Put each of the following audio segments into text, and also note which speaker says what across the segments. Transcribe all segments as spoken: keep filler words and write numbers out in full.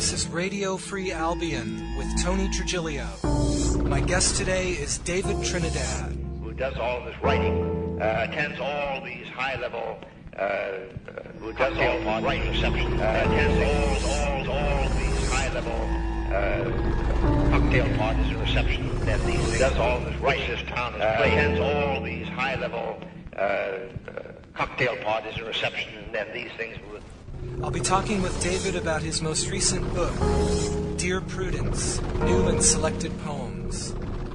Speaker 1: This is Radio Free Albion with Tony Trujillo. My guest today is David Trinidad,
Speaker 2: who does all this writing, uh, attends all these high-level, uh, who does all this writing reception, uh, attends all, all, all these high-level uh, cocktail parties and reception, that these who does all this writing this town is uh, attends all these high-level uh, uh, cocktail parties and reception, and these things would.
Speaker 1: I'll be talking with David about his most recent book, Dear Prudence, New and Selected Poems.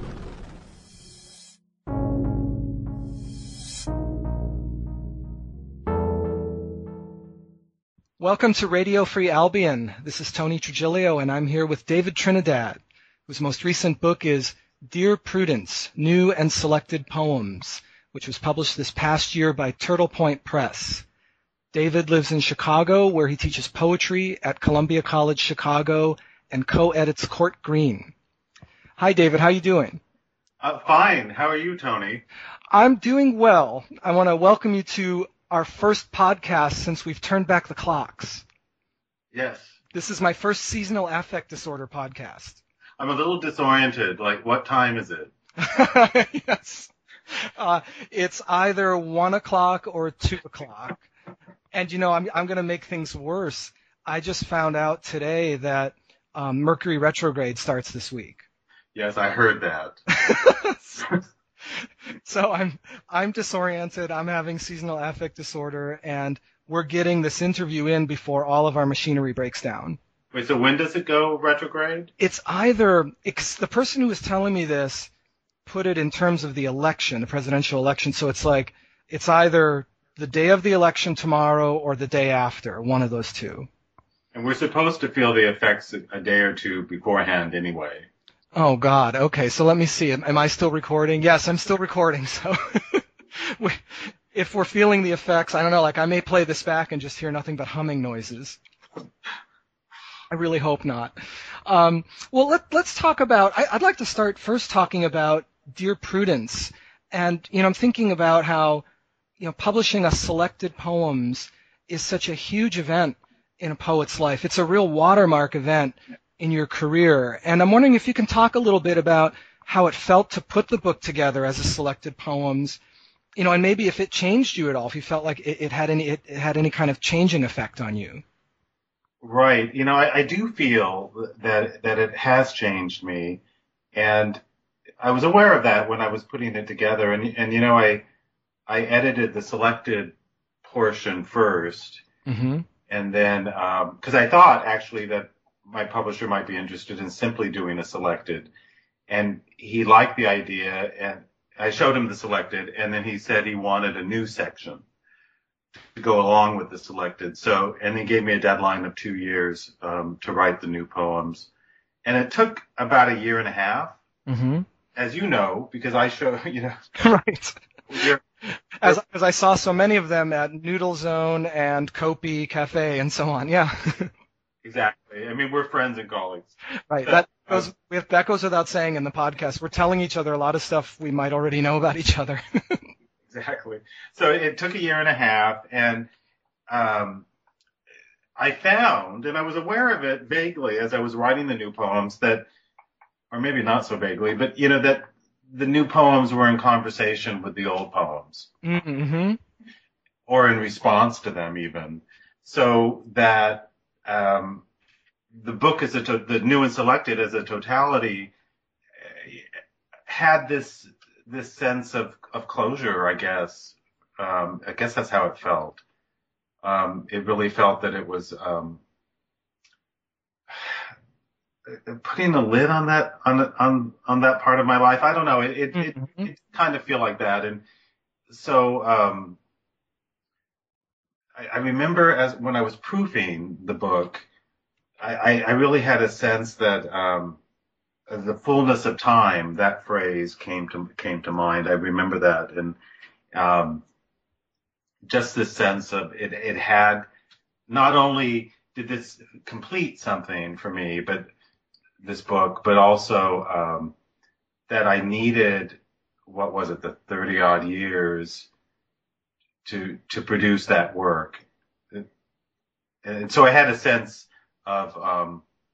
Speaker 1: Welcome to Radio Free Albion. This is Tony Trujillo, and I'm here with David Trinidad, whose most recent book is Dear Prudence, New and Selected Poems, which was published this past year by Turtle Point Press. David lives in Chicago, where he teaches poetry at Columbia College Chicago and co-edits Court Green. Hi, David. How are you doing?
Speaker 3: Uh, fine. How are you, Tony?
Speaker 1: I'm doing well. I want to welcome you to our first podcast since we've turned back the clocks.
Speaker 3: Yes.
Speaker 1: This is my first seasonal affect disorder podcast.
Speaker 3: I'm a little disoriented. Like, what time is it?
Speaker 1: Yes. Uh, it's either one o'clock or two o'clock. And, you know, I'm, I'm going to make things worse. I just found out today that um, Mercury retrograde starts this week.
Speaker 3: Yes, I heard that.
Speaker 1: So I'm I'm disoriented. I'm having seasonal affect disorder, and we're getting this interview in before all of our machinery breaks down.
Speaker 3: Wait, so when does it go retrograde?
Speaker 1: It's either it's the person who was telling me this put it in terms of the election, the presidential election. So it's like it's either the day of the election tomorrow or the day after, one of those two.
Speaker 3: And we're supposed to feel the effects a day or two beforehand anyway.
Speaker 1: Oh, God. Okay, so let me see. Am, am I still recording? Yes, I'm still recording. So we, if we're feeling the effects, I don't know, like I may play this back and just hear nothing but humming noises. I really hope not. Um, well, let, let's talk about, I, I'd like to start first talking about Dear Prudence. And, you know, I'm thinking about how you know, publishing a selected poems is such a huge event in a poet's life. It's a real watermark event in your career. And I'm wondering if you can talk a little bit about how it felt to put the book together as a selected poems, you know, and maybe if it changed you at all, if you felt like it, it had any it had any kind of changing effect on you.
Speaker 3: Right. You know, I, I do feel that that it has changed me, and I was aware of that when I was putting it together. And and you know, I I edited the selected portion first,
Speaker 1: mm-hmm.
Speaker 3: and then because um, I thought actually that my publisher might be interested in simply doing a selected, and he liked the idea, and I showed him the selected, and then he said he wanted a new section to go along with the selected. So, and he gave me a deadline of two years um, to write the new poems, and it took about a year and a half,
Speaker 1: mm-hmm.
Speaker 3: as you know, because I show you know
Speaker 1: right.
Speaker 3: You're,
Speaker 1: As, as I saw so many of them at Noodle Zone and Kopi Cafe and so on, yeah.
Speaker 3: Exactly. I mean, we're friends and colleagues.
Speaker 1: Right. That goes we have, that goes without saying in the podcast. We're telling each other a lot of stuff we might already know about each other.
Speaker 3: Exactly. So it took a year and a half, and um, I found, and I was aware of it vaguely as I was writing the new poems, that, or maybe not so vaguely, but you know that the new poems were in conversation with the old poems,
Speaker 1: mm-hmm.
Speaker 3: or in response to them even, so that um, the book as a to- the new and selected as a totality had this this sense of, of closure, I guess. Um, I guess that's how it felt. Um, it really felt that it was um, putting a lid on that on on on that part of my life. I don't know. It it, mm-hmm. it, it kind of feel like that, and so um, I, I remember as when I was proofing the book, I, I, I really had a sense that um, the fullness of time. That phrase came to came to mind. I remember that, and um, just this sense of it. It had not only did this complete something for me, but this book, but also um, that I needed, what was it, the thirty odd years to to produce that work. And so I had a sense of um,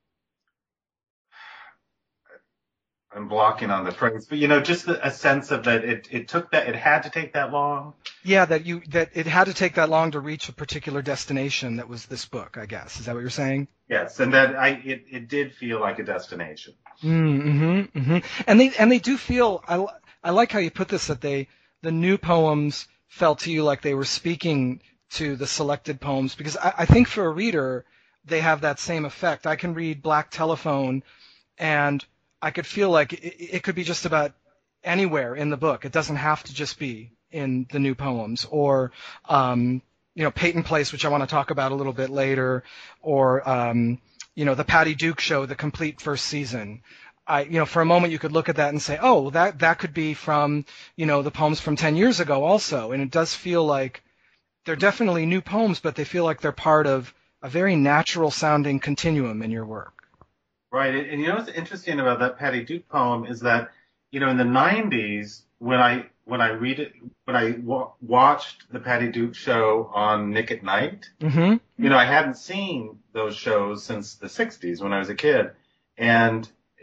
Speaker 3: I'm blocking on the phrase, but you know, just the, a sense of that it, it took that, it had to take that long.
Speaker 1: Yeah, that you that it had to take that long to reach a particular destination that was this book, I guess. Is that what you're saying?
Speaker 3: Yes, and that I it, it did feel like a destination.
Speaker 1: Mm-hmm, mm-hmm. And they and they do feel. I I like how you put this, that they the new poems felt to you like they were speaking to the selected poems, because I, I think for a reader they have that same effect. I can read Black Telephone, and I could feel like it, it could be just about anywhere in the book. It doesn't have to just be in the new poems, or um, you know, Peyton Place, which I want to talk about a little bit later, or um, you know, the Patty Duke Show, the complete first season. I, you know, for a moment you could look at that and say, oh, that that could be from, you know, the poems from ten years ago also. And it does feel like they're definitely new poems, but they feel like they're part of a very natural sounding continuum in your work.
Speaker 3: Right, and, and you know what's interesting about that Patty Duke poem is that, you know, in the nineties, when I when I read it, when I w- watched the Patty Duke Show on Nick at Night,
Speaker 1: mm-hmm.
Speaker 3: you know, I hadn't seen those shows since the sixties when I was a kid, and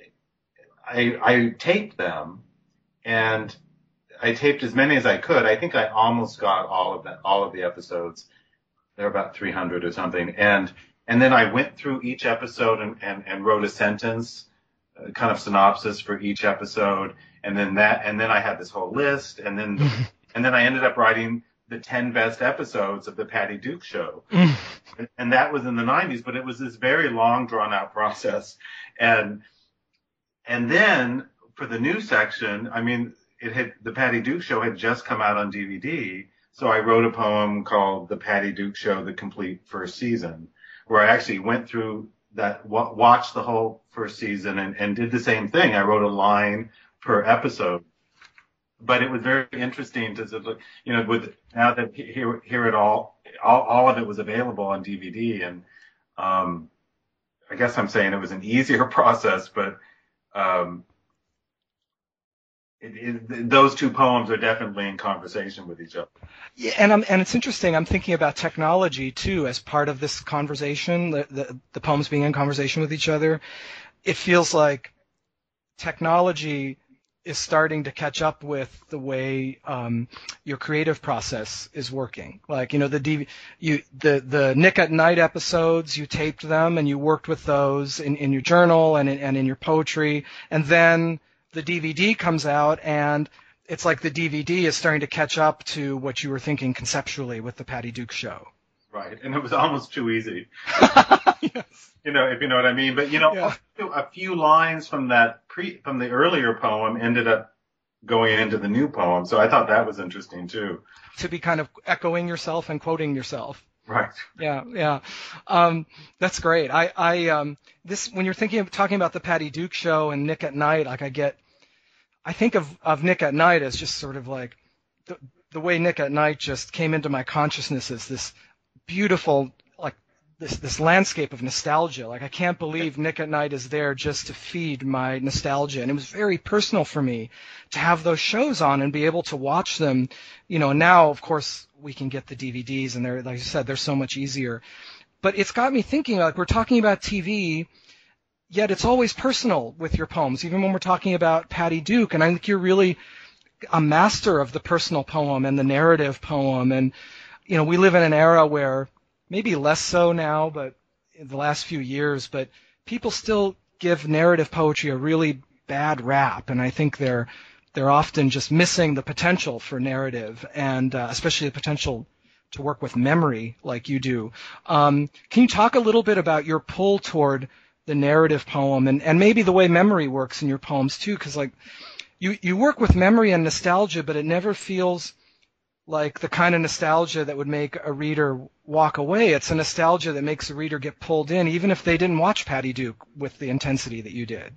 Speaker 3: I I taped them, and I taped as many as I could. I think I almost got all of that, all of the episodes. They're about three hundred or something, and and then I went through each episode and, and, and wrote a sentence, uh, kind of synopsis for each episode, and then that, and then I had this whole list, and then, and then I ended up writing the ten best episodes of the Patty Duke Show, and, and that was in the nineties, but it was this very long, drawn out process, and and then for the new section, I mean, it had the Patty Duke Show had just come out on D V D, so I wrote a poem called The Patty Duke Show, the complete first season, where I actually went through that, w- watched the whole first season and, and did the same thing. I wrote a line per episode. But it was very interesting to sort of, you know, with now that here, here it all, all, all of it was available on D V D. And um, I guess I'm saying it was an easier process, but um, It, it, those two poems are definitely in conversation with each other.
Speaker 1: Yeah, and I'm, and it's interesting. I'm thinking about technology too as part of this conversation. The, the the poems being in conversation with each other. It feels like technology is starting to catch up with the way um, your creative process is working. Like, you know, the D V, you the the Nick at Night episodes, you taped them and you worked with those in, in your journal and in, and in your poetry, and then the D V D comes out, and it's like the D V D is starting to catch up to what you were thinking conceptually with the Patty Duke Show.
Speaker 3: Right, and it was almost too easy.
Speaker 1: Yes.
Speaker 3: You know, if you know what I mean. But you know,
Speaker 1: Yeah.
Speaker 3: a few lines from that pre from the earlier poem ended up going into the new poem, so I thought that was interesting too.
Speaker 1: To be kind of echoing yourself and quoting yourself.
Speaker 3: Right.
Speaker 1: Yeah, yeah. Um, that's great. I, I, um, this, when you're thinking of talking about the Patty Duke Show and Nick at Night, like I get, I think of, of Nick at Night as just sort of like the, the way Nick at Night just came into my consciousness as this beautiful, like this, this landscape of nostalgia. Like I can't believe Nick at Night is there just to feed my nostalgia. And it was very personal for me to have those shows on and be able to watch them, you know, and now of course we can get the D V Ds and they're, like you said, they're so much easier. But it's got me thinking, like we're talking about T V, yet it's always personal with your poems, even when we're talking about Patty Duke. And I think you're really a master of the personal poem and the narrative poem. And, you know, we live in an era where maybe less so now, but in the last few years, but people still give narrative poetry a really bad rap. And I think they're, they're often just missing the potential for narrative, and uh, especially the potential to work with memory like you do. Um, can you talk a little bit about your pull toward the narrative poem and, and maybe the way memory works in your poems too? Because like you, you work with memory and nostalgia, but it never feels like the kind of nostalgia that would make a reader walk away. It's a nostalgia that makes a reader get pulled in, even if they didn't watch Patty Duke with the intensity that you did.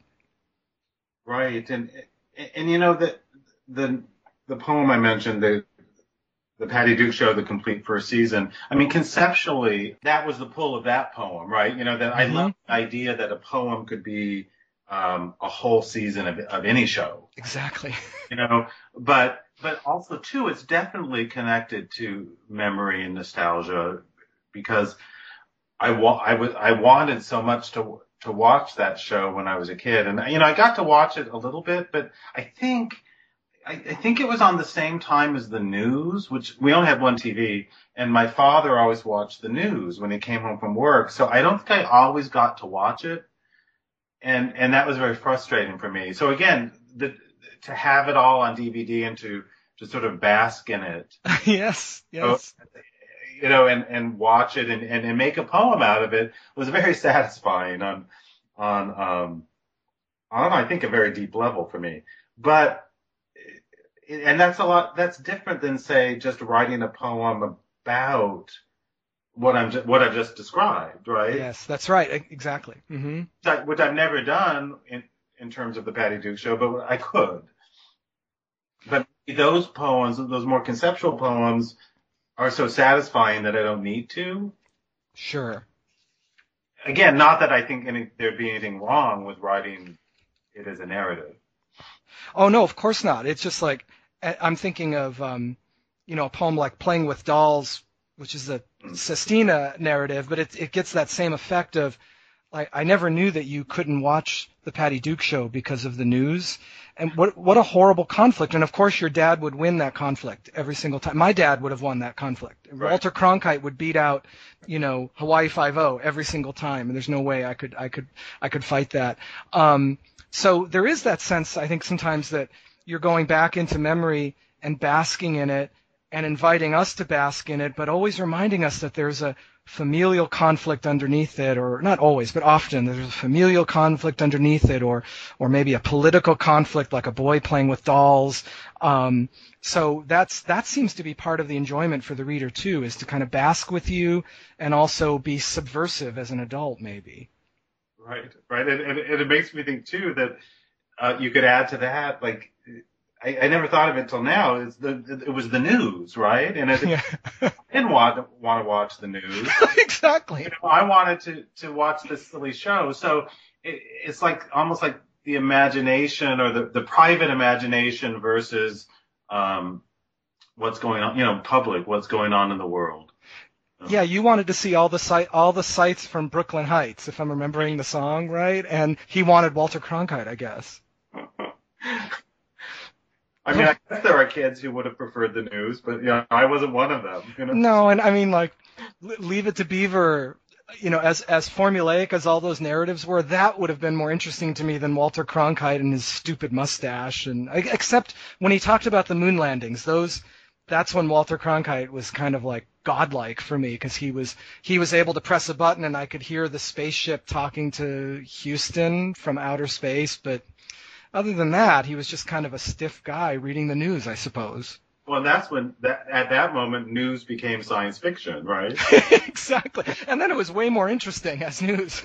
Speaker 3: Right, and and you know that the the poem I mentioned, the the Patty Duke Show, the complete first season. I mean, conceptually, that was the pull of that poem, right? You know, that mm-hmm. I love the idea that a poem could be um, a whole season of of any show.
Speaker 1: Exactly.
Speaker 3: You know, but but also too, it's definitely connected to memory and nostalgia, because I wa- I was I wanted so much to to watch that show when I was a kid, and you know, I got to watch it a little bit, but I think I, I think it was on the same time as the news, which we only had one T V, and my father always watched the news when he came home from work, so I don't think I always got to watch it, and and that was very frustrating for me. So again, the, to have it all on D V D and to to sort of bask in it,
Speaker 1: yes, yes.
Speaker 3: So, you know, and, and watch it and, and, and make a poem out of it was very satisfying on, on, um, on, I think, a very deep level for me. But, and that's a lot, that's different than, say, just writing a poem about what I'm, what I've just described, right?
Speaker 1: Yes, that's right. Exactly. Mm-hmm.
Speaker 3: Which I've never done in, in terms of the Patty Duke Show, but I could. But those poems, those more conceptual poems, are so satisfying that I don't need to.
Speaker 1: Sure.
Speaker 3: Again, not that I think any, there'd be anything wrong with writing it as a narrative.
Speaker 1: Oh, no, of course not. It's just like, I'm thinking of, um, you know, a poem like Playing with Dolls, which is a Sestina narrative, but it, it gets that same effect of, like, I never knew that you couldn't watch the Patty Duke Show because of the news. And what what a horrible conflict. And, of course, your dad would win that conflict every single time. My dad would have won that conflict. Right. Walter Cronkite would beat out, you know, Hawaii Five-O every single time. And there's no way I could I could I could fight that. Um, so there is that sense, I think, sometimes that you're going back into memory and basking in it and inviting us to bask in it, but always reminding us that there's a familial conflict underneath it, or not always, but often there's a familial conflict underneath it, or or maybe a political conflict, like a boy playing with dolls. Um, so that's that seems to be part of the enjoyment for the reader too, is to kind of bask with you and also be subversive as an adult, maybe.
Speaker 3: Right, right, and, and, and it makes me think too that uh, you could add to that, like, I, I never thought of it till now. It's the it was the news, right? And it,
Speaker 1: yeah.
Speaker 3: I didn't want to, want to watch the news.
Speaker 1: Exactly.
Speaker 3: You know, I wanted to to watch this silly show. So it, it's like almost like the imagination, or the, the private imagination versus um, what's going on, you know, public, what's going on in the world.
Speaker 1: Yeah, you wanted to see all the site, all the sights from Brooklyn Heights, if I'm remembering the song right, and he wanted Walter Cronkite, I guess.
Speaker 3: I mean, I guess there are kids who would have preferred the news, but, you know, I wasn't one of them. You know?
Speaker 1: No, and I mean, like, Leave It to Beaver, you know, as as formulaic as all those narratives were, that would have been more interesting to me than Walter Cronkite and his stupid mustache. And except when he talked about the moon landings, those, that's when Walter Cronkite was kind of like godlike for me, because he was he was able to press a button and I could hear the spaceship talking to Houston from outer space, but other than that, he was just kind of a stiff guy reading the news, I suppose.
Speaker 3: Well, that's when, that, at that moment, news became science fiction, right?
Speaker 1: Exactly. And then it was way more interesting as news.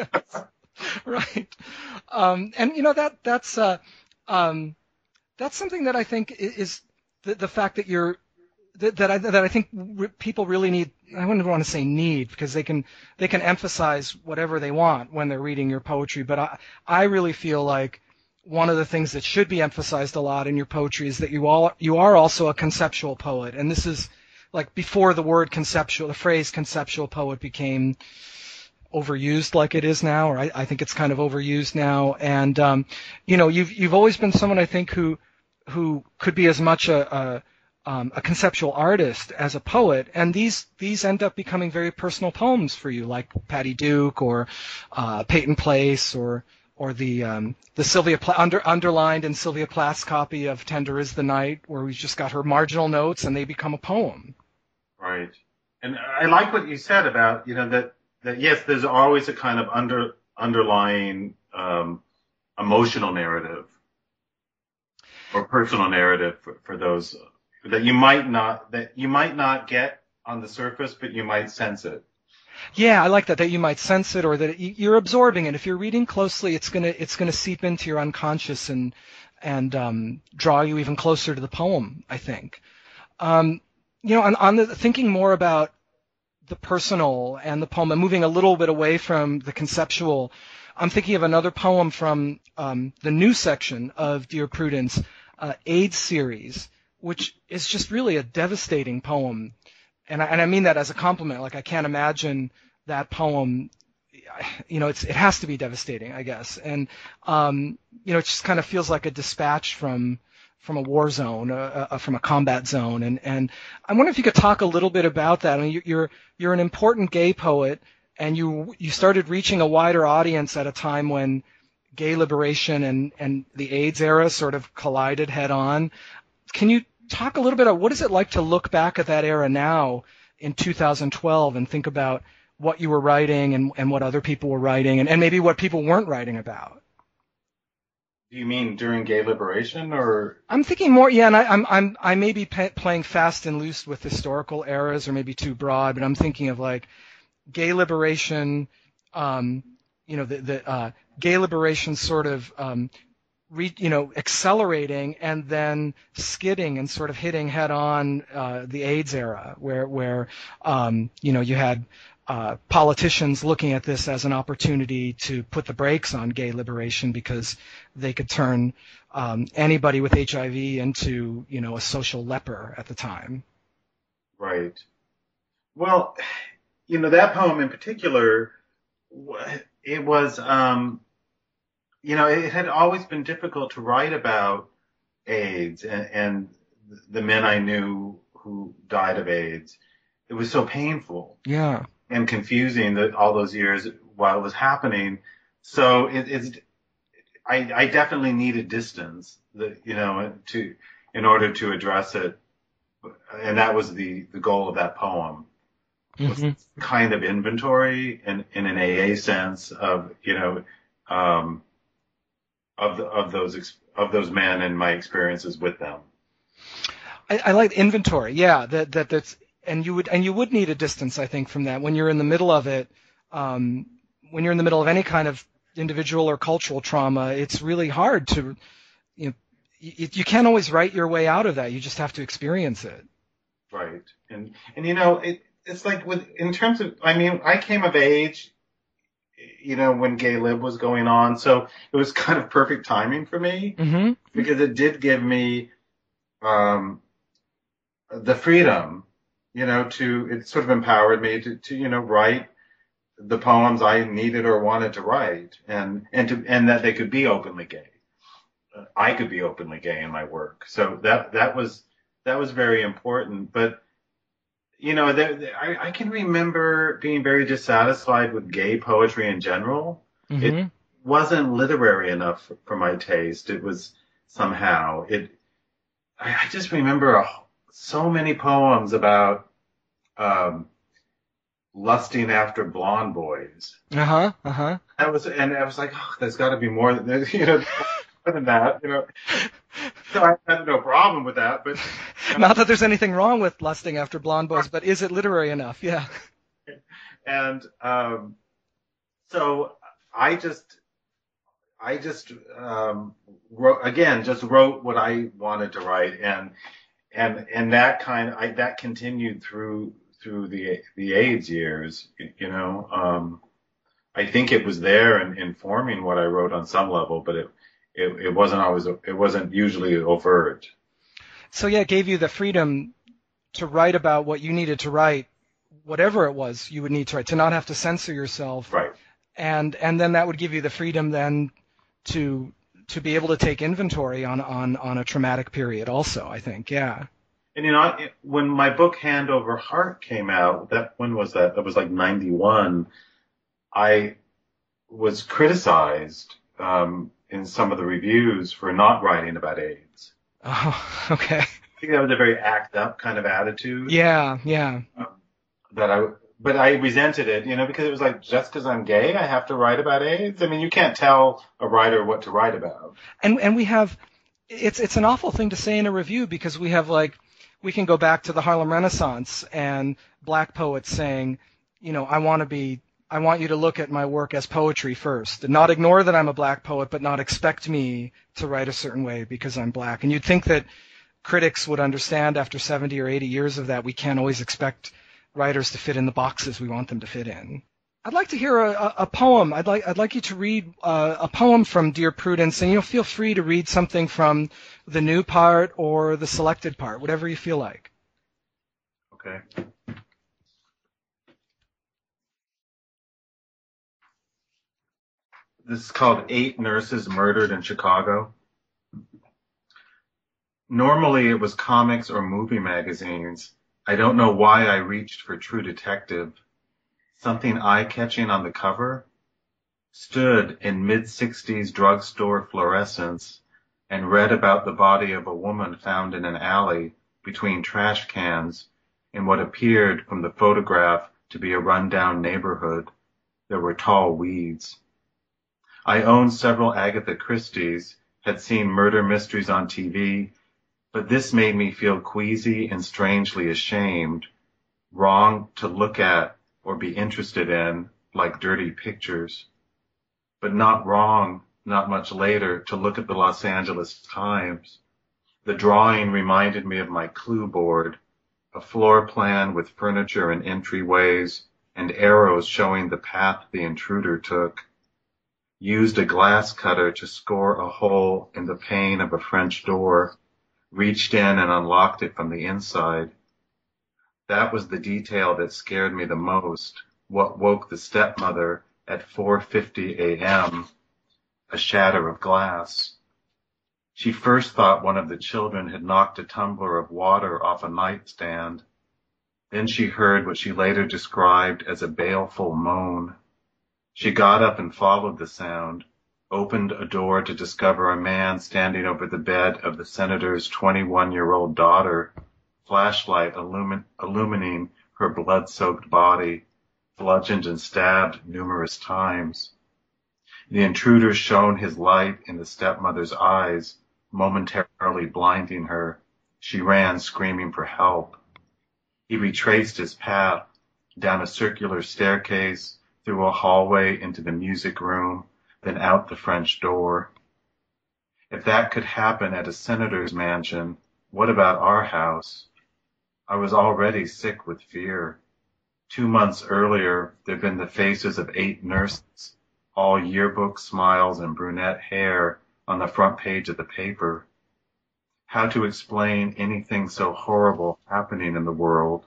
Speaker 1: Right. Um, and, you know, that that's uh, um, that's something that I think is the, the fact that you're, that, that, I, that I think re- people really need, I wouldn't want to say need, because they can they can emphasize whatever they want when they're reading your poetry, but I, I really feel like one of the things that should be emphasized a lot in your poetry is that you all you are also a conceptual poet. And this is like before the word conceptual, the phrase conceptual poet became overused like it is now, or I, I think it's kind of overused now. And um, you know, you've you've always been someone, I think, who who could be as much a, a um, a conceptual artist as a poet, and these these end up becoming very personal poems for you, like Patty Duke or uh, Peyton Place, or or the um, the Sylvia Pla- under, underlined in Sylvia Plath's copy of Tender is the Night, where we've just got her marginal notes and they become a poem.
Speaker 3: Right. And I like what you said about, you know, that, that yes, there's always a kind of under underlying um, emotional narrative or personal narrative for, for those that you might not that you might not get on the surface, but you might sense it.
Speaker 1: Yeah, I like that, that you might sense it, or that you're absorbing it. If you're reading closely, it's gonna it's gonna seep into your unconscious and and um, draw you even closer to the poem, I think. Um, you know, on, on the thinking more about the personal and the poem, and moving a little bit away from the conceptual, I'm thinking of another poem from um, the new section of Dear Prudence, uh, AIDS series, which is just really a devastating poem. And I, and I mean that as a compliment. Like, I can't imagine that poem you know, it's it has to be devastating, I guess. And um, you know, it just kind of feels like a dispatch from from a war zone, uh, uh, from a combat zone. And and I wonder if you could talk a little bit about that. I mean, you, you're you're an important gay poet, and you you started reaching a wider audience at a time when gay liberation and and the AIDS era sort of collided head on. Can you talk a little bit about what is it like to look back at that era now in two thousand twelve and think about what you were writing and, and what other people were writing and, and maybe what people weren't writing about?
Speaker 3: Do you mean during gay liberation, or?
Speaker 1: I'm thinking more, yeah, and I, I'm I'm I may be pe- playing fast and loose with historical eras, or maybe too broad, but I'm thinking of like gay liberation, um, you know, the the uh, gay liberation sort of um, Re, you know, accelerating and then skidding and sort of hitting head on uh, the AIDS era, where where um, you know you had uh, politicians looking at this as an opportunity to put the brakes on gay liberation because they could turn um, anybody with H I V into you know a social leper at the time.
Speaker 3: Right. Well, you know that poem in particular, it was. Um, You know, it had always been difficult to write about AIDS and, and the men I knew who died of AIDS. It was so painful,
Speaker 1: yeah,
Speaker 3: and confusing that all those years while it was happening. So it, it's, I, I definitely needed distance, that you know, to in order to address it, and that was the the goal of that poem. Was
Speaker 1: mm-hmm.
Speaker 3: kind of inventory in in an A A sense of you know. Um, Of, the, of those of those men and my experiences with them.
Speaker 1: I, I like inventory, yeah. That that that's and you would and you would need a distance, I think, from that when you're in the middle of it. Um, when you're in the middle of any kind of individual or cultural trauma, it's really hard to, you know, you, you can't always write your way out of that. You just have to experience it.
Speaker 3: Right, and and you know, it it's like with in terms of, I mean, I came of age, you know, when Gay Lib was going on. So it was kind of perfect timing for me
Speaker 1: mm-hmm.
Speaker 3: because it did give me um, the freedom, you know, to, it sort of empowered me to, to, you know, write the poems I needed or wanted to write, and, and to, and that they could be openly gay. Uh, I could be openly gay in my work. So that, that was, that was very important. But you know, there, there, I, I can remember being very dissatisfied with gay poetry in general.
Speaker 1: Mm-hmm.
Speaker 3: It wasn't literary enough for, for my taste. It was somehow it. I, I just remember a, so many poems about um, lusting after blonde boys.
Speaker 1: Uh huh. Uh huh.
Speaker 3: That was, and I was like, oh, there's got to be more than you know, more than that. You know. So I had no problem with that, but
Speaker 1: uh, not that there's anything wrong with lusting after blonde boys, but is it literary enough? Yeah.
Speaker 3: And um, so I just, I just um, wrote again, just wrote what I wanted to write, and and and that kind of I, that continued through through the the AIDS years. You know, um, I think it was there and informing what I wrote on some level, but it. It, it wasn't always, it wasn't usually overt.
Speaker 1: So yeah, it gave you the freedom to write about what you needed to write, whatever it was you would need to write, to not have to censor yourself.
Speaker 3: Right.
Speaker 1: And and then that would give you the freedom then to to be able to take inventory on on on a traumatic period also, I think. Yeah.
Speaker 3: And you know, when my book Hand Over Heart came out, that when was that? That was like ninety-one. I was criticized um in some of the reviews for not writing about AIDS.
Speaker 1: Oh, okay.
Speaker 3: I think that was a very act up kind of attitude.
Speaker 1: Yeah, yeah.
Speaker 3: Um, that I, but I resented it, you know, because it was like, just because I'm gay, I have to write about AIDS. I mean, you can't tell a writer what to write about.
Speaker 1: And and we have, it's it's an awful thing to say in a review, because we have like, we can go back to the Harlem Renaissance and black poets saying, you know, I want to be. I want you to look at my work as poetry first, and not ignore that I'm a black poet, but not expect me to write a certain way because I'm black. And you'd think that critics would understand after seventy or eighty years of that we can't always expect writers to fit in the boxes we want them to fit in. I'd like to hear a, a, a poem. I'd like I'd like you to read uh, a poem from Dear Prudence, and you'll feel free to read something from the new part or the selected part, whatever you feel like.
Speaker 3: Okay. This is called Eight Nurses Murdered in Chicago. Normally it was comics or movie magazines. I don't know why I reached for True Detective. Something eye-catching on the cover stood in mid-sixties drugstore fluorescence and read about the body of a woman found in an alley between trash cans in what appeared from the photograph to be a rundown neighborhood. There were tall weeds. I owned several Agatha Christie's, had seen murder mysteries on T V, but this made me feel queasy and strangely ashamed, wrong to look at or be interested in, like dirty pictures, but not wrong, not much later, to look at the Los Angeles Times. The drawing reminded me of my clue board, a floor plan with furniture and entryways and arrows showing the path the intruder took. Used a glass cutter to score a hole in the pane of a French door, reached in and unlocked it from the inside. That was the detail that scared me the most, what woke the stepmother at four fifty a.m., a shatter of glass. She first thought one of the children had knocked a tumbler of water off a nightstand. Then she heard what she later described as a baleful moan. She got up and followed the sound, opened a door to discover a man standing over the bed of the senator's twenty-one-year-old daughter, flashlight illumin- illumining her blood-soaked body, bludgeoned and stabbed numerous times. The intruder shone his light in the stepmother's eyes, momentarily blinding her. She ran, screaming for help. He retraced his path down a circular staircase, through a hallway into the music room, then out the French door. If that could happen at a senator's mansion, what about our house? I was already sick with fear. Two months earlier, there'd been the faces of eight nurses, all yearbook smiles and brunette hair, on the front page of the paper. How to explain anything so horrible happening in the world?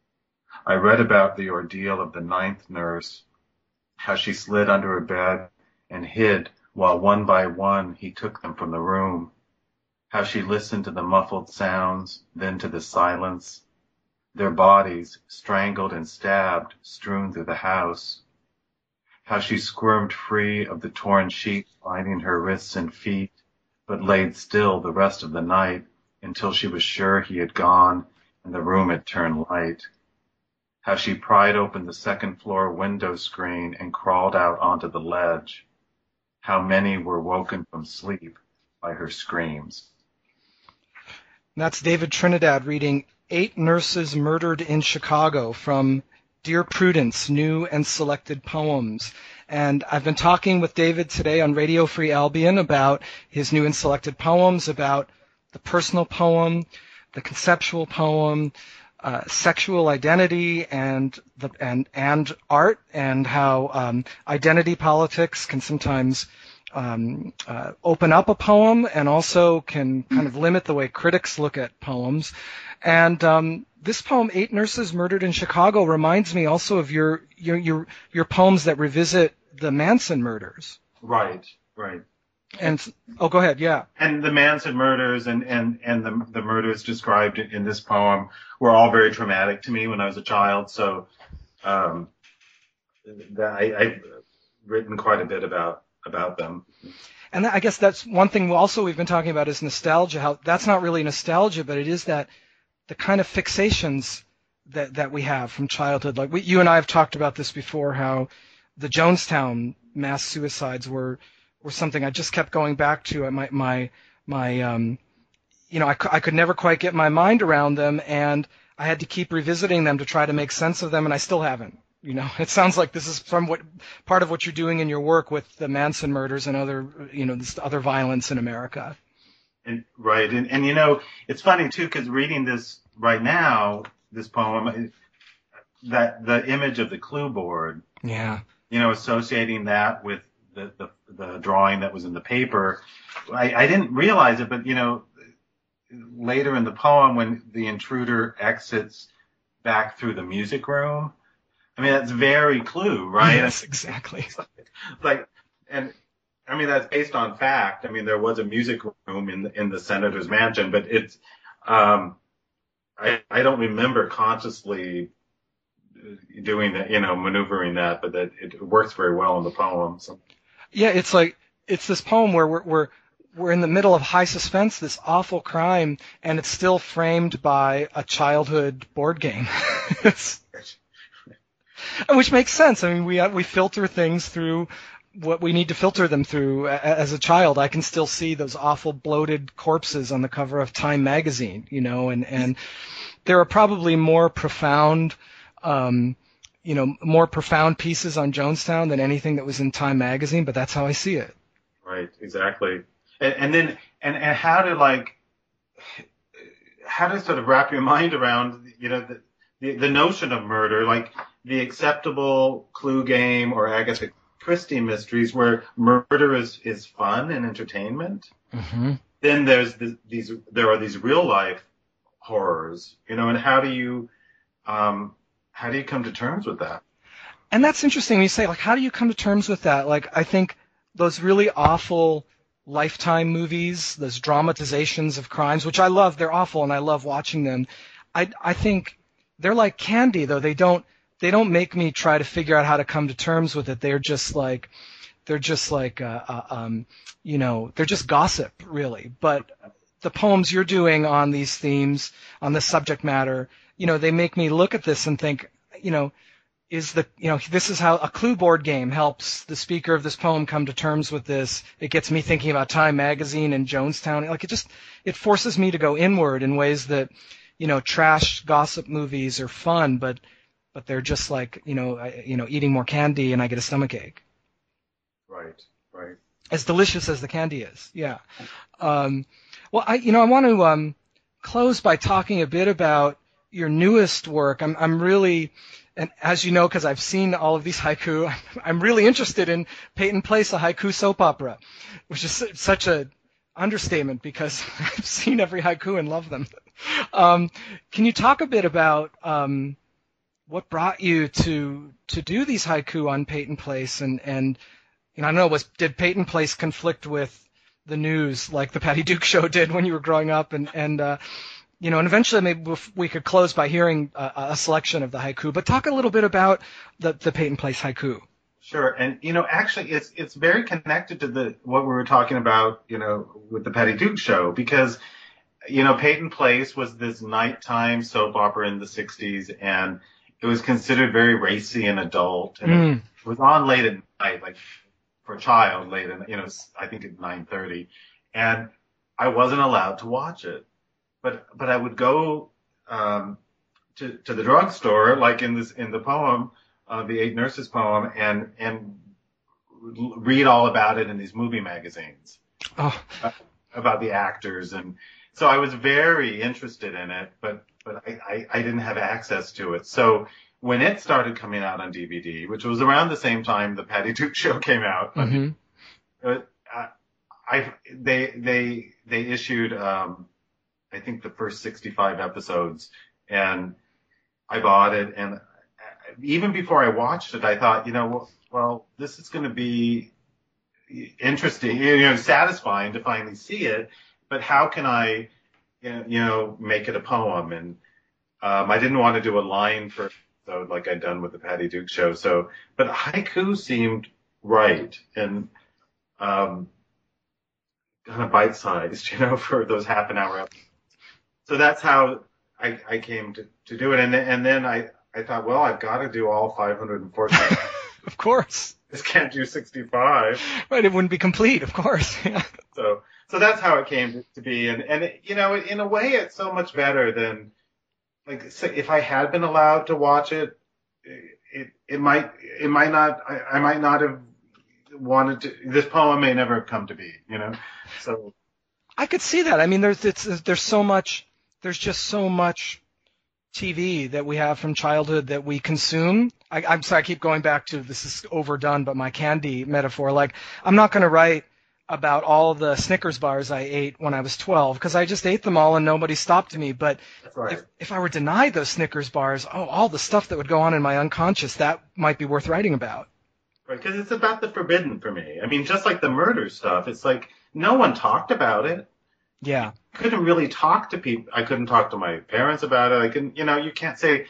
Speaker 3: I read about the ordeal of the ninth nurse, how she slid under a bed and hid while one by one he took them from the room, how she listened to the muffled sounds, then to the silence, their bodies strangled and stabbed strewn through the house, how she squirmed free of the torn sheet binding her wrists and feet, but laid still the rest of the night until she was sure he had gone and the room had turned light. How she pried open the second floor window screen and crawled out onto the ledge. How many were woken from sleep by her screams.
Speaker 1: That's David Trinidad reading Eight Nurses Murdered in Chicago from Dear Prudence, New and Selected Poems. And I've been talking with David today on Radio Free Albion about his new and selected poems, about the personal poem, the conceptual poem, Uh, sexual identity and the and and art, and how um, identity politics can sometimes um, uh, open up a poem and also can kind of limit the way critics look at poems. And um, this poem, Eight Nurses Murdered in Chicago, reminds me also of your your your, your poems that revisit the Manson murders.
Speaker 3: Right, right.
Speaker 1: And oh, go ahead. Yeah.
Speaker 3: And the Manson murders and, and, and the, the murders described in this poem were all very traumatic to me when I was a child. So, um, that I, I've written quite a bit about, about them.
Speaker 1: And I guess that's one thing also we've been talking about is nostalgia, how that's not really nostalgia, but it is that the kind of fixations that, that we have from childhood. Like we, you and I have talked about this before, how the Jonestown mass suicides were, were something I just kept going back to. My, my, my, um, you know, I, I could never quite get my mind around them, and I had to keep revisiting them to try to make sense of them, and I still haven't. You know, it sounds like this is from what part of what you're doing in your work with the Manson murders and other, you know, this other violence in America.
Speaker 3: And, right, and and you know, it's funny too, because reading this right now, this poem, that the image of the clue board.
Speaker 1: Yeah.
Speaker 3: You know, associating that with the the, the drawing that was in the paper, I, I didn't realize it, but you know, later in the poem when the intruder exits back through the music room. I mean, that's very Clue, right?
Speaker 1: Yes, exactly.
Speaker 3: Like, and I mean, that's based on fact. I mean, there was a music room in the, in the senator's mansion, but it's, um, I, I don't remember consciously doing that, you know, maneuvering that, but that it works very well in the poem. So.
Speaker 1: Yeah, it's like, it's this poem where we're, we're, we're in the middle of high suspense, this awful crime, and it's still framed by a childhood board game. Which makes sense. I mean, we, we filter things through what we need to filter them through. As a child, I can still see those awful bloated corpses on the cover of Time magazine, you know, and, and there are probably more profound, um, you know, more profound pieces on Jonestown than anything that was in Time magazine, but that's how I see it.
Speaker 3: Right, exactly. And, and then, and, and how to like, how to sort of wrap your mind around, you know, the, the, the notion of murder, like the acceptable Clue game or Agatha Christie mysteries where murder is, is fun and entertainment.
Speaker 1: Mm-hmm.
Speaker 3: Then there's the, these, there are these real life horrors, you know, and how do you, um, how do you come to terms with that?
Speaker 1: And that's interesting when you say, like, how do you come to terms with that? Like, I think those really awful Lifetime movies, those dramatizations of crimes, which I love, they're awful and I love watching them. I, I think they're like candy, though. They don't, they don't make me try to figure out how to come to terms with it. They're just like, they're just like, uh, uh, um, you know, they're just gossip, really. But the poems you're doing on these themes, on this subject matter, you know, they make me look at this and think, you know, is the, you know, this is how a Clue board game helps the speaker of this poem come to terms with this. It gets me thinking about Time magazine and Jonestown. Like, it just, it forces me to go inward in ways that, you know, trash gossip movies are fun, but, but they're just like, you know, I, you know, eating more candy and I get a stomachache.
Speaker 3: Right, right.
Speaker 1: As delicious as the candy is, yeah. Um, well, I, you know, I want to um, close by talking a bit about your newest work. I'm, I'm really, and as you know, because I've seen all of these haiku, I'm really interested in Peyton Place, a haiku soap opera, which is such a understatement because I've seen every haiku and love them. Um, can you talk a bit about um, what brought you to to do these haiku on Peyton Place, and and you know, I don't know, was did Peyton Place conflict with the news like the Patty Duke Show did when you were growing up, and and uh, you know, and eventually maybe we could close by hearing a, a selection of the haiku, but talk a little bit about the the Peyton Place haiku.
Speaker 3: Sure, and you know, actually, it's it's very connected to the what we were talking about, you know, with the Patty Duke Show, because you know, Peyton Place was this nighttime soap opera in the sixties, and it was considered very racy and adult, and mm. it was on late at night, like for a child, late at, you know, I think at nine thirty, and I wasn't allowed to watch it, but but I would go um, to to the drugstore, like in this in the poem, uh, the Eight Nurses poem, and and read all about it in these movie magazines,
Speaker 1: oh.
Speaker 3: uh, about the actors, and so I was very interested in it, but but I, I, I didn't have access to it. So when it started coming out on D V D, which was around the same time the Patty Duke Show came out,
Speaker 1: mm-hmm.
Speaker 3: uh, I they they they issued um, I think the first sixty-five episodes, and I bought it. And even before I watched it, I thought, you know, well, well this is going to be interesting, you know, satisfying to finally see it. But how can I, you know, make it a poem? And um, I didn't want to do a line for episode like I'd done with the Patty Duke Show. So, but haiku seemed right and um, kind of bite-sized, you know, for those half an hour episodes. So that's how I, I came to, to do it. And then, and then I, I thought, well, I've got to do all five hundred forty.
Speaker 1: Of course.
Speaker 3: Just can't do sixty-five.
Speaker 1: Right, it wouldn't be complete, of course. Yeah.
Speaker 3: So. So that's how it came to be, and and it, you know, in a way, it's so much better than, like, if I had been allowed to watch it, it it might it might not I, I might not have wanted to. This poem may never have come to be, you know. So
Speaker 1: I could see that. I mean, there's it's, there's so much, there's just so much T V that we have from childhood that we consume. I, I'm sorry, I keep going back to this is overdone, but my candy metaphor. Like, I'm not going to write about all the Snickers bars I ate when I was twelve, because I just ate them all and nobody stopped me. But
Speaker 3: right.
Speaker 1: if, if I were denied those Snickers bars, oh, all the stuff that would go on in my unconscious, that might be worth writing about.
Speaker 3: Right, because it's about the forbidden for me. I mean, just like the murder stuff, it's like no one talked about it.
Speaker 1: Yeah.
Speaker 3: I couldn't really talk to people. I couldn't talk to my parents about it. I couldn't, you know, you can't say,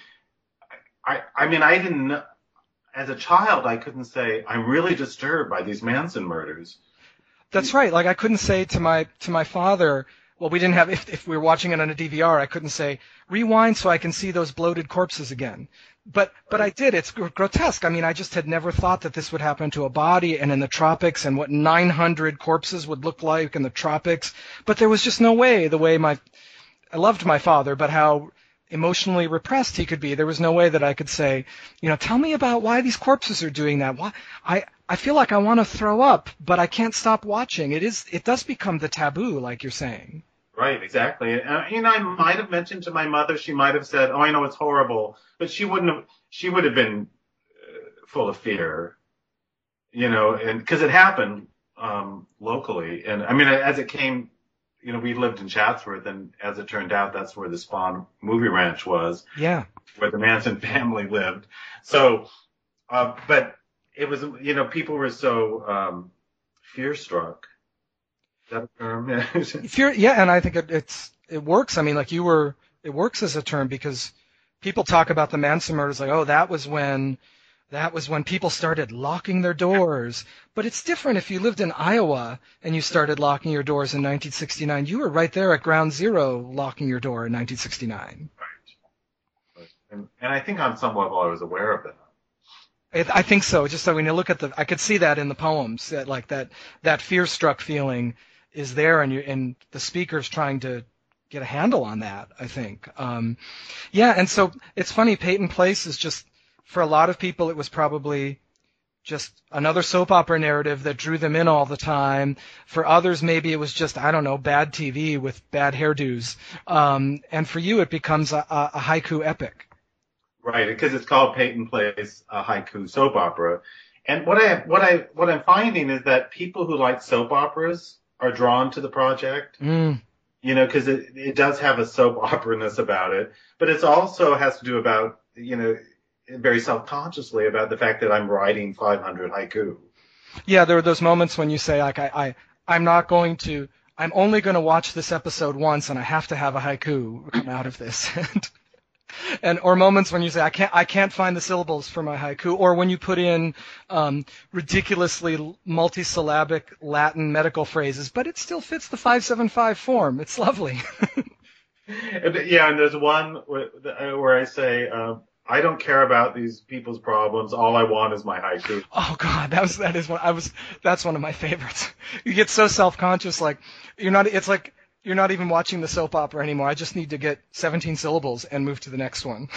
Speaker 3: I, I mean, I didn't, as a child, I couldn't say, I'm really disturbed by these Manson murders.
Speaker 1: That's right. Like I couldn't say to my, to my father, well, we didn't have, if, if we were watching it on a D V R, I couldn't say, rewind so I can see those bloated corpses again. But, but I did. It's gr- grotesque. I mean, I just had never thought that this would happen to a body and in the tropics and what nine hundred corpses would look like in the tropics. But there was just no way, the way my, I loved my father, but how emotionally repressed he could be. There was no way that I could say, you know, tell me about why these corpses are doing that. Why, I, I feel like I want to throw up, but I can't stop watching. It is, it does become the taboo, like you're saying.
Speaker 3: Right, exactly. Uh, you know, I might have mentioned to my mother, she might have said, oh, I know it's horrible, but she wouldn't have, she would have been uh, full of fear, you know, and because it happened um, locally. And I mean, as it came, you know, we lived in Chatsworth, and as it turned out, that's where the Spawn movie ranch was.
Speaker 1: Yeah.
Speaker 3: Where the Manson family lived. So, uh, but it was, you know, people were so um, fear-struck. Is that a term?
Speaker 1: If you're, yeah, and I think it, it's it works. I mean, like you were, it works as a term because people talk about the Manson murders like, oh, that was when, that was when people started locking their doors. But it's different if you lived in Iowa and you started locking your doors in nineteen sixty-nine. You were right there at ground zero locking your door in nineteen sixty-nine.
Speaker 3: Right. And, and I think on some level I was aware of that.
Speaker 1: I think so. Just so when you look at the, I could see that in the poems, that like that that fear-struck feeling is there, and you and the speaker's trying to get a handle on that. I think, um, yeah. And so it's funny. Peyton Place is just for a lot of people, it was probably just another soap opera narrative that drew them in all the time. For others, maybe it was just I don't know, bad T V with bad hairdos. Um, and for you, it becomes a, a haiku epic.
Speaker 3: Right, because it's called Peyton Place, a haiku soap opera. And what I what I what I'm finding is that people who like soap operas are drawn to the project.
Speaker 1: Mm.
Speaker 3: You know, because it it does have a soap opera-ness about it, but it also has to do about, you know, very self-consciously about the fact that I'm writing five hundred haiku.
Speaker 1: Yeah, there are those moments when you say like I, I I'm not going to I'm only going to watch this episode once and I have to have a haiku come out of this. And or moments when you say I can't I can't find the syllables for my haiku, or when you put in um, ridiculously multisyllabic Latin medical phrases, but it still fits the five seven five form. It's lovely.
Speaker 3: Yeah, and there's one where I say uh, I don't care about these people's problems. All I want is my haiku.
Speaker 1: Oh God, that was that is one I was that's one of my favorites. You get so self-conscious, like you're not. It's like. You're not even watching the soap opera anymore. I just need to get seventeen syllables and move to the next one.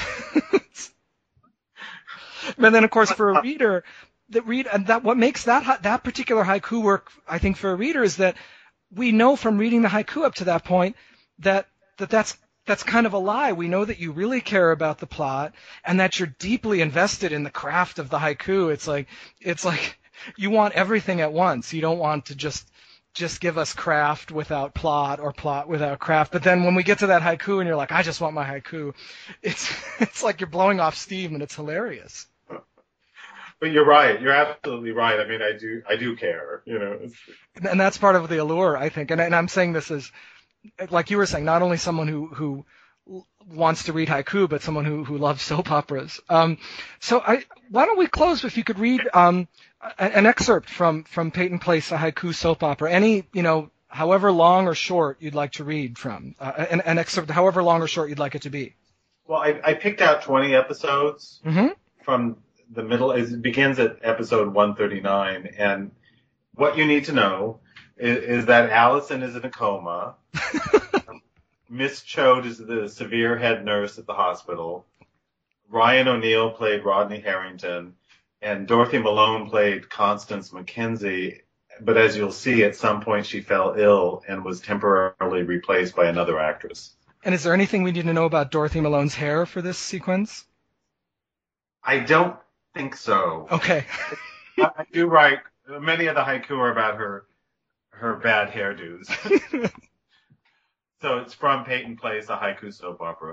Speaker 1: And then, of course, for a reader, that read and that what makes that that particular haiku work, I think, for a reader is that we know from reading the haiku up to that point that that that's that's kind of a lie. We know that you really care about the plot and that you're deeply invested in the craft of the haiku. It's like it's like you want everything at once. You don't want to just just give us craft without plot or plot without craft. But then when we get to that haiku and you're like, I just want my haiku, it's it's like you're blowing off steam and it's hilarious.
Speaker 3: But you're right. You're absolutely right. I mean, I do I do care, you know.
Speaker 1: And that's part of the allure, I think. And, and I'm saying this as, like you were saying, not only someone who, who wants to read haiku, but someone who, who loves soap operas. Um, so I, why don't we close if you could read um, an excerpt from, from Peyton Place, a haiku soap opera. Any, you know, however long or short you'd like to read from. Uh, an, an excerpt, however long or short you'd like it to be.
Speaker 3: Well, I, I picked out twenty episodes
Speaker 1: mm-hmm. from
Speaker 3: the middle. It begins at episode one thirty-nine. And what you need to know is, is that Allison is in a coma. Miss Choate is the severe head nurse at the hospital. Ryan O'Neal played Rodney Harrington, and Dorothy Malone played Constance McKenzie. But as you'll see, at some point she fell ill and was temporarily replaced by another actress.
Speaker 1: And is there anything we need to know about Dorothy Malone's hair for this sequence?
Speaker 3: I don't think so.
Speaker 1: Okay.
Speaker 3: I do write, many of the haiku are about her, her bad hairdos. So it's from Peyton Place, a haiku soap opera.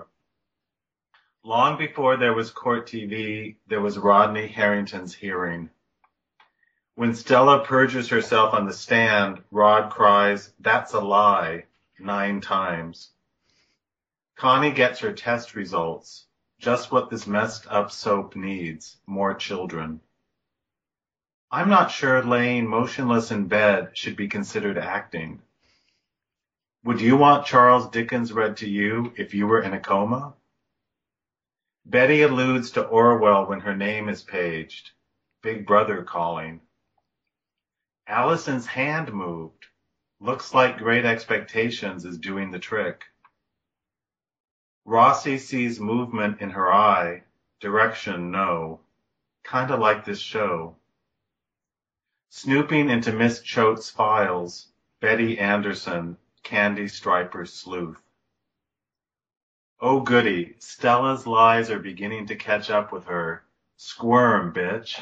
Speaker 3: Long before there was court T V, there was Rodney Harrington's hearing. When Stella perjures herself on the stand, Rod cries, "That's a lie," nine times. Connie gets her test results. Just what this messed up soap needs, more children. I'm not sure laying motionless in bed should be considered acting. Would you want Charles Dickens read to you if you were in a coma? Betty alludes to Orwell when her name is paged. Big Brother calling. Allison's hand moved. Looks like Great Expectations is doing the trick. Rossi sees movement in her eye. Direction, no. Kinda like this show. Snooping into Miss Choate's files. Betty Anderson, Candy Striper sleuth. Oh goody, Stella's lies are beginning to catch up with her. Squirm, bitch.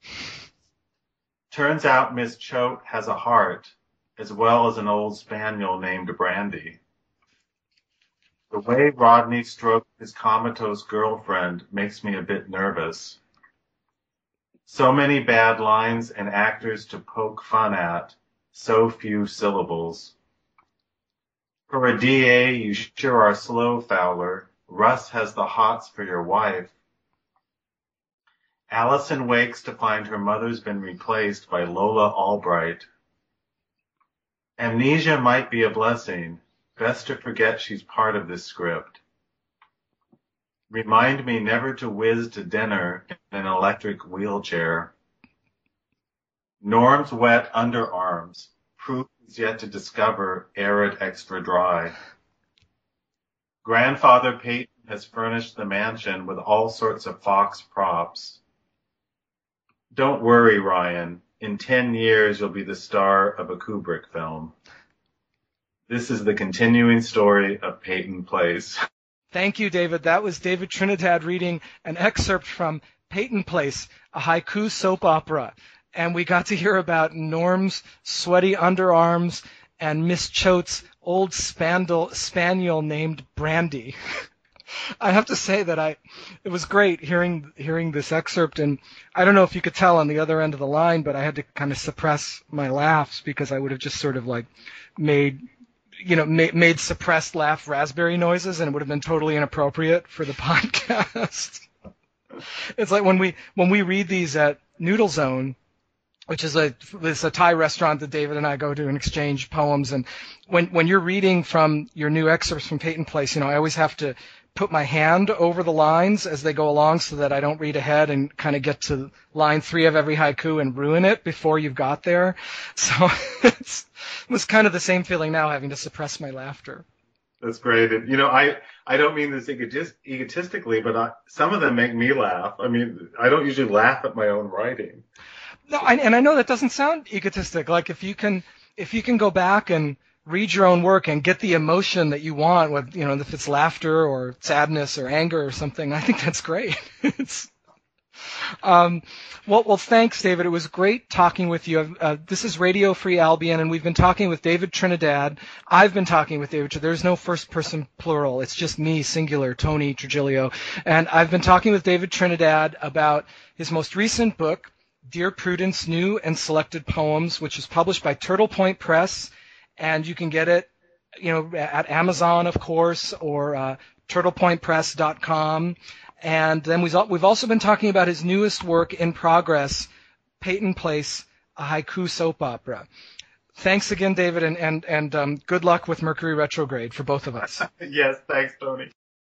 Speaker 3: Turns out Miss Choate has a heart, as well as an old spaniel named Brandy. The way Rodney stroked his comatose girlfriend makes me a bit nervous. So many bad lines and actors to poke fun at, so few syllables. For a D A, you sure are slow, Fowler. Russ has the hots for your wife. Allison wakes to find her mother's been replaced by Lola Albright. Amnesia might be a blessing. Best to forget she's part of this script. Remind me never to whiz to dinner in an electric wheelchair. Norm's wet underarms. Proof is yet to discover arid extra dry. Grandfather Peyton has furnished the mansion with all sorts of Fox props. Don't worry, Ryan. In ten years, you'll be the star of a Kubrick film. This is the continuing story of Peyton Place.
Speaker 1: Thank you, David. That was David Trinidad reading an excerpt from Peyton Place, a haiku soap opera. And we got to hear about Norm's sweaty underarms and Miss Choate's old spandel, spaniel named Brandy. I have to say that I, it was great hearing hearing this excerpt, and I don't know if you could tell on the other end of the line, but I had to kind of suppress my laughs because I would have just sort of like made, you know, made, made suppressed laugh raspberry noises, and it would have been totally inappropriate for the podcast. It's like when we when we read these at Noodle Zone, which is a it's a Thai restaurant that David and I go to and exchange poems, and when when you're reading from your new excerpts from Peyton Place, you know, I always have to put my hand over the lines as they go along so that I don't read ahead and kind of get to line three of every haiku and ruin it before you've got there. So it's, it was kind of the same feeling now, having to suppress my laughter.
Speaker 3: That's great. And, you know, I, I don't mean this egotist, egotistically, but I, some of them make me laugh. I mean, I don't usually laugh at my own writing.
Speaker 1: No, I, and I know that doesn't sound egotistic. Like if you can, if you can go back and read your own work and get the emotion that you want, with, you know, if it's laughter or sadness or anger or something, I think that's great. it's, um, well, well, thanks, David. It was great talking with you. Uh, this is Radio Free Albion, and we've been talking with David Trinidad. I've been talking with David. There's no first person plural. It's just me, singular, Tony Trujillo. And I've been talking with David Trinidad about his most recent book, Dear Prudence, New and Selected Poems, which is published by Turtle Point Press. And you can get it, you know, at Amazon, of course, or uh, turtle point press dot com. And then we've also been talking about his newest work in progress, Peyton Place, a haiku soap opera. Thanks again, David, and and and um, good luck with Mercury retrograde for both of us.
Speaker 3: Yes, thanks, Tony.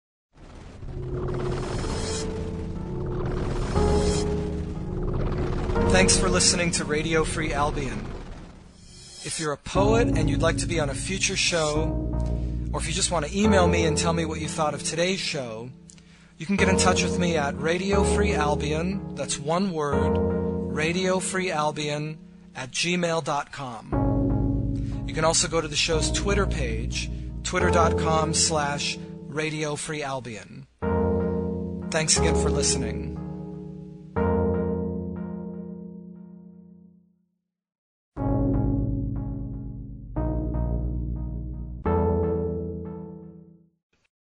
Speaker 1: Thanks for listening to Radio Free Albion. If you're a poet and you'd like to be on a future show, or if you just want to email me and tell me what you thought of today's show, you can get in touch with me at Radio Free Albion, that's one word, Radio Free Albion at gmail dot com. You can also go to the show's Twitter page, twitter.com slash Radio Free Albion. Thanks again for listening.